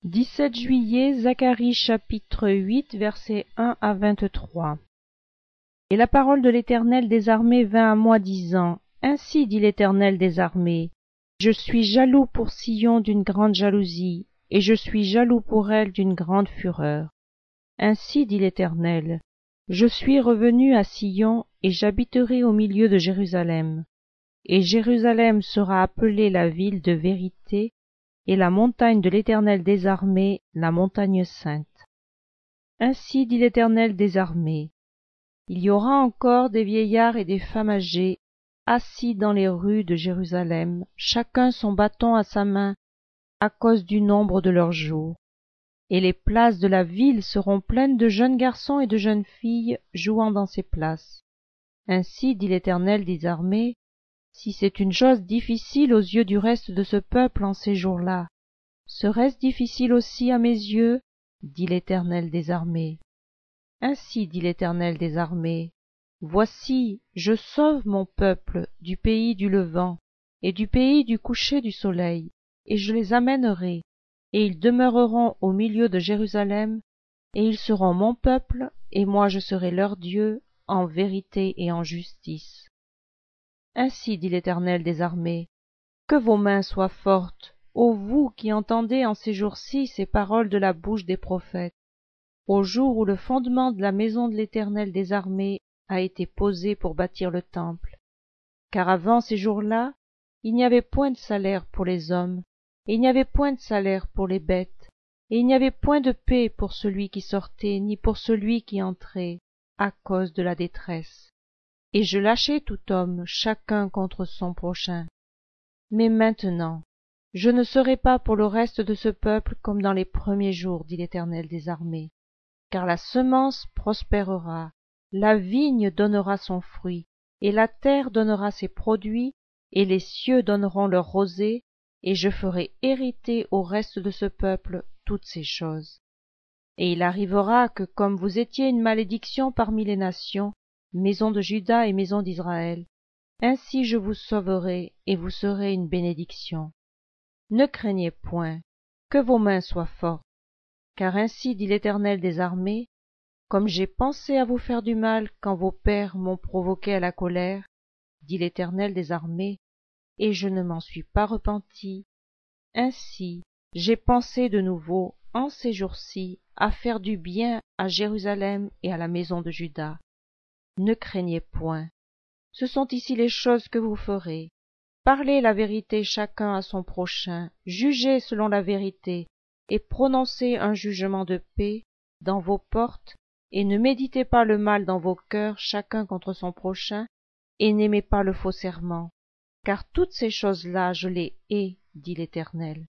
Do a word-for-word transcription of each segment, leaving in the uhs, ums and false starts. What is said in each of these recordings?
dix-sept juillet, Zacharie chapitre huit, versets un à vingt-trois. Et la parole de l'Éternel des armées vint à moi, disant, Ainsi dit l'Éternel des armées, je suis jaloux pour Sion d'une grande jalousie, et je suis jaloux pour elle d'une grande fureur. Ainsi dit l'Éternel, je suis revenu à Sion, et j'habiterai au milieu de Jérusalem. Et Jérusalem sera appelée la ville de vérité, et la montagne de l'Éternel des armées, la montagne sainte. Ainsi dit l'Éternel des armées, il y aura encore des vieillards et des femmes âgées, assis dans les rues de Jérusalem, chacun son bâton à sa main, à cause du nombre de leurs jours. Et les places de la ville seront pleines de jeunes garçons et de jeunes filles jouant dans ces places. Ainsi dit l'Éternel des armées, si c'est une chose difficile aux yeux du reste de ce peuple en ces jours-là, serait-ce difficile aussi à mes yeux, dit l'Éternel des armées. Ainsi dit l'Éternel des armées, voici, je sauve mon peuple du pays du levant et du pays du coucher du soleil, et je les amènerai, et ils demeureront au milieu de Jérusalem, et ils seront mon peuple, et moi je serai leur Dieu, en vérité et en justice. Ainsi dit l'Éternel des armées, que vos mains soient fortes, ô vous qui entendez en ces jours-ci ces paroles de la bouche des prophètes, au jour où le fondement de la maison de l'Éternel des armées a été posé pour bâtir le temple. Car avant ces jours-là, il n'y avait point de salaire pour les hommes, et il n'y avait point de salaire pour les bêtes, et il n'y avait point de paix pour celui qui sortait, ni pour celui qui entrait, à cause de la détresse. Et je lâchai tout homme, chacun contre son prochain. Mais maintenant, je ne serai pas pour le reste de ce peuple comme dans les premiers jours, dit l'Éternel des armées. Car la semence prospérera, la vigne donnera son fruit, et la terre donnera ses produits, et les cieux donneront leur rosée, et je ferai hériter au reste de ce peuple toutes ces choses. Et il arrivera que comme vous étiez une malédiction parmi les nations, maison de Juda et maison d'Israël, ainsi je vous sauverai, et vous serez une bénédiction. Ne craignez point, que vos mains soient fortes, car ainsi dit l'Éternel des armées, comme j'ai pensé à vous faire du mal quand vos pères m'ont provoqué à la colère, dit l'Éternel des armées, et je ne m'en suis pas repenti, ainsi j'ai pensé de nouveau, en ces jours-ci, à faire du bien à Jérusalem et à la maison de Juda. Ne craignez point, ce sont ici les choses que vous ferez. Parlez la vérité chacun à son prochain, jugez selon la vérité, et prononcez un jugement de paix dans vos portes, et ne méditez pas le mal dans vos cœurs chacun contre son prochain, et n'aimez pas le faux serment, car toutes ces choses-là je les hais, dit l'Éternel.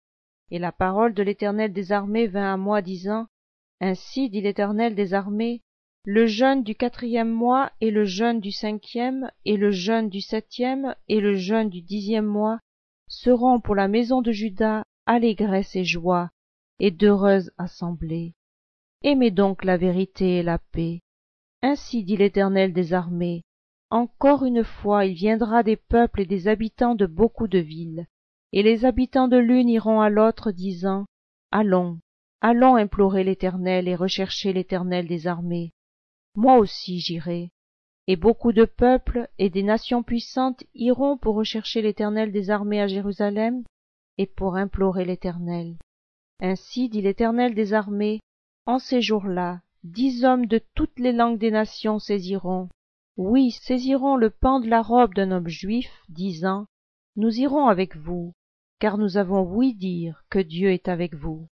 Et la parole de l'Éternel des armées vint à moi, disant, Ainsi dit l'Éternel des armées, le jeûne du quatrième mois, et le jeûne du cinquième, et le jeûne du septième, et le jeûne du dixième mois seront pour la maison de Juda allégresse et joie, et d'heureuses assemblées. Aimez donc la vérité et la paix. Ainsi dit l'Éternel des armées, encore une fois il viendra des peuples et des habitants de beaucoup de villes, et les habitants de l'une iront à l'autre, disant, Allons, allons implorer l'Éternel et rechercher l'Éternel des armées. Moi aussi j'irai, et beaucoup de peuples et des nations puissantes iront pour rechercher l'Éternel des armées à Jérusalem, et pour implorer l'Éternel. Ainsi dit l'Éternel des armées, en ces jours-là, dix hommes de toutes les langues des nations saisiront, oui, saisiront le pan de la robe d'un homme juif, disant, Nous irons avec vous, car nous avons ouï dire que Dieu est avec vous.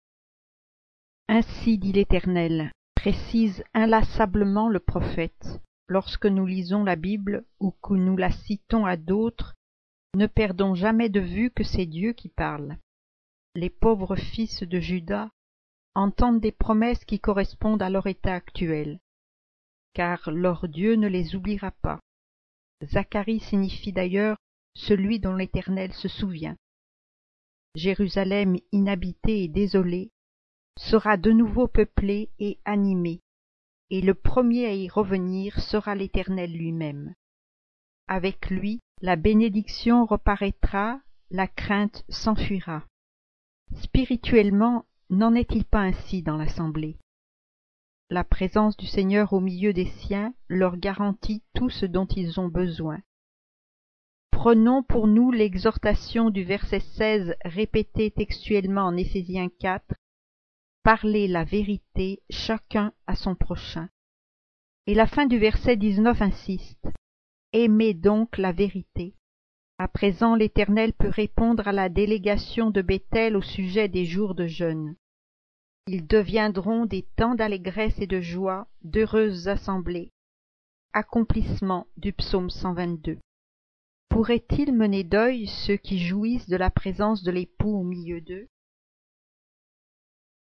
Ainsi dit l'Éternel, précise inlassablement le prophète. Lorsque nous lisons la Bible ou que nous la citons à d'autres, ne perdons jamais de vue que c'est Dieu qui parle. Les pauvres fils de Juda entendent des promesses qui correspondent à leur état actuel, car leur Dieu ne les oubliera pas. Zacharie signifie d'ailleurs celui dont l'Éternel se souvient. Jérusalem inhabitée et désolée sera de nouveau peuplée et animée, et le premier à y revenir sera l'Éternel lui-même. Avec lui, la bénédiction reparaîtra, la crainte s'enfuira. Spirituellement, N'en est-il pas ainsi dans l'assemblée? La présence du Seigneur au milieu des siens leur garantit tout ce dont ils ont besoin. Prenons pour nous l'exhortation du verset seize répétée textuellement en Éphésiens quatre, « Parlez la vérité chacun à son prochain ». Et la fin du verset dix-neuf insiste, « Aimez donc la vérité ». À présent, l'Éternel peut répondre à la délégation de Béthel au sujet des jours de jeûne. Ils deviendront des temps d'allégresse et de joie, d'heureuses assemblées. Accomplissement du psaume cent vingt-deux. Pourrait-il mener deuil ceux qui jouissent de la présence de l'époux au milieu d'eux?